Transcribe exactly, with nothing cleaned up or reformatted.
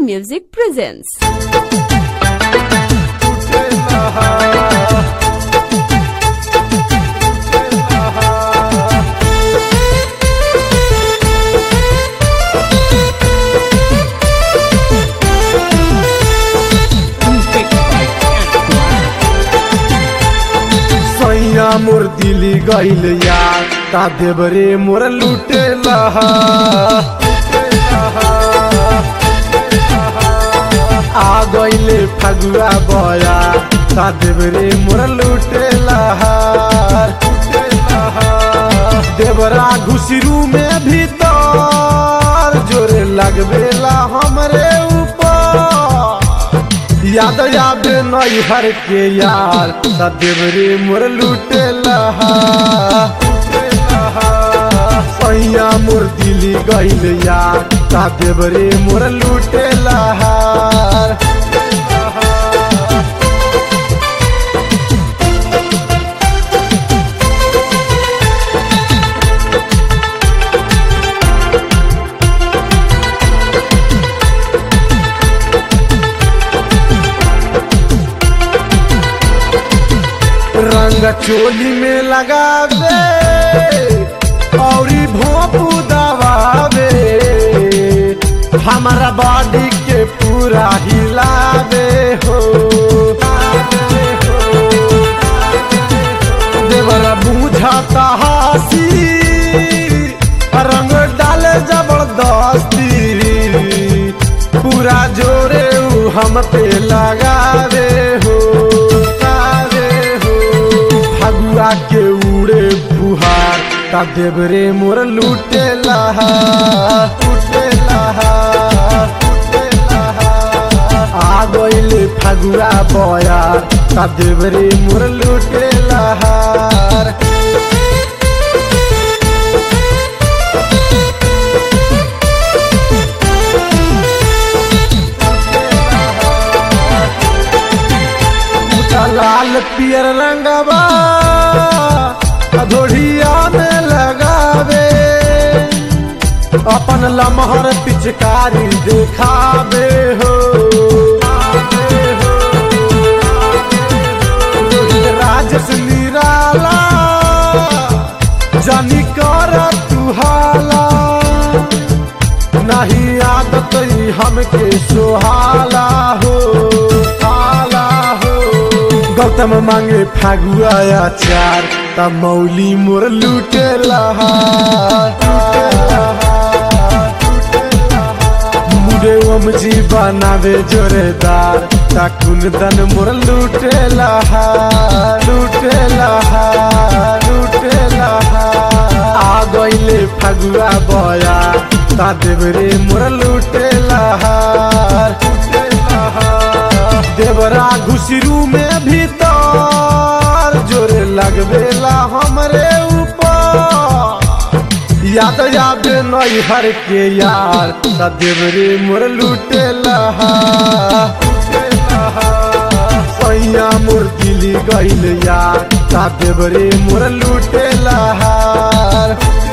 Music presents. सैया मोर दिली गईल यार का देवरे मोर लूटे लहा आ गईले फगुआ बया का देवरे मोर लूटे लहा देवरा घुसरू में भीतर जोरे लगवेला हमरे याद याद नई हर के यार ता देवरे मोर लूटे लहा सैया मोर दिली गईल यार ता देवरे मोर लूटे लहा रंग चोली में लगावे औरी भोंपू दबावे हमारा बॉडी के पूरा हिलावे हो देवरा बुझाता हासी रंग डाले जबरदस्ती पूरा जोरे हम पे लगावे हो फगुआ के उड़े फुहार का देवरे मोर लूटे लहा लूटे लहा आ गईले फगुआ बयार का देवरे मोर लूटे लहार लाल पियर रंगवा अधोड़िया में लगावे अपन लमहर पिचकारी देखावे हो राजस निराला जानी कर तुहाला नहीं आदत हमके सोहाला हो गौतम मांगे फागुआ चार ता मौली मोर लूटे लहा मुझे ओमजी बनावे जोरेदार ता कुंदन मोर लूटे लहा लूटे लहा लूटे लहा आ गईले फागुआ बया ता देवरे मोर लूटे लहा देवरा घुसरू में भीतर जोरे लगवेला हमरे ऊपर याद याद नई हर के यार ता देवरे मोर लूटे लहा सैया मोर दिली गईल यार ता देवरे मोर लूटे लहा।